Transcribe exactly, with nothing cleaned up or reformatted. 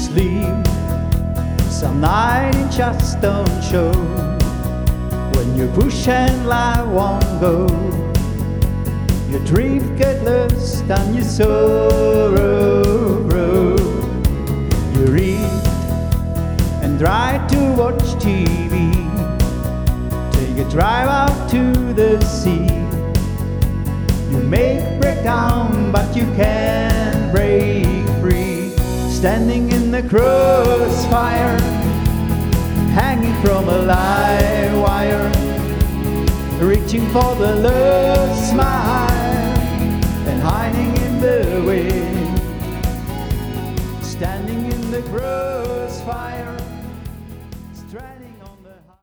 sleep. Some night it just don't show. When you push and life won't go, your dreams get lost and your sorrow grow. You read and try to watch T V, take a drive out to the sea. You make breakdown but you can't break free. Standing in the crossfire, hanging from a live wire, reaching for the lost smile and hiding in the wind. Standing in the crossfire, stranding